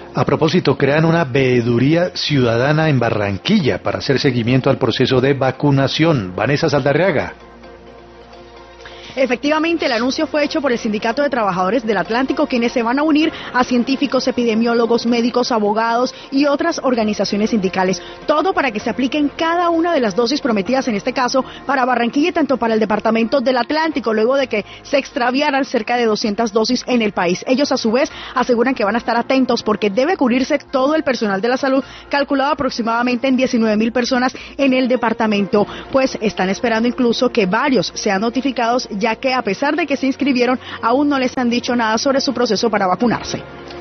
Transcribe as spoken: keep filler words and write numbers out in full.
A propósito, crean una veeduría ciudadana en Barranquilla para hacer seguimiento al proceso de vacunación. Vanessa Saldarriaga. Efectivamente, el anuncio fue hecho por el Sindicato de Trabajadores del Atlántico, quienes se van a unir a científicos, epidemiólogos, médicos, abogados y otras organizaciones sindicales. Todo para que se apliquen cada una de las dosis prometidas, en este caso, para Barranquilla y tanto para el Departamento del Atlántico, luego de que se extraviaran cerca de doscientas dosis en el país. Ellos, a su vez, aseguran que van a estar atentos porque debe cubrirse todo el personal de la salud, calculado aproximadamente en diecinueve mil personas en el departamento. Pues están esperando incluso que varios sean notificados, ya que a pesar de que se inscribieron, aún no les han dicho nada sobre su proceso para vacunarse.